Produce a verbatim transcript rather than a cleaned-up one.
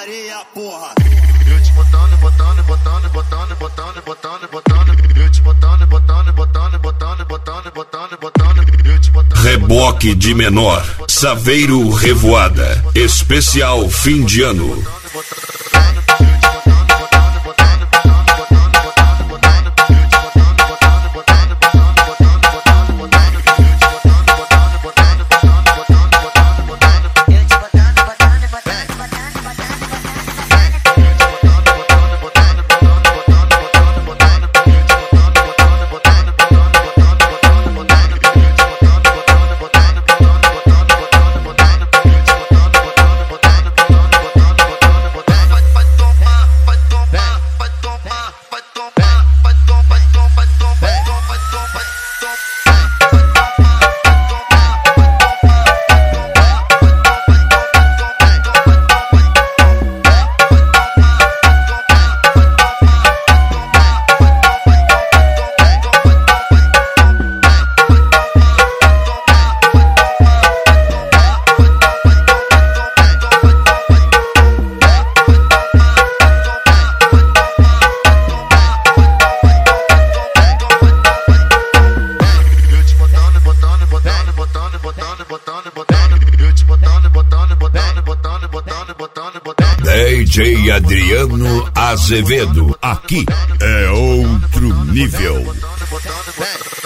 putaria, porra. Eu te botando, botando, botando, botando, botando, botando, botando. Eu te botando, botando, botando, botando, botando, botando, botando. Eu te botando. Reboque de menor, Saveiro Revoada, especial fim de ano. D J Adriano Azevedo, aqui é outro nível.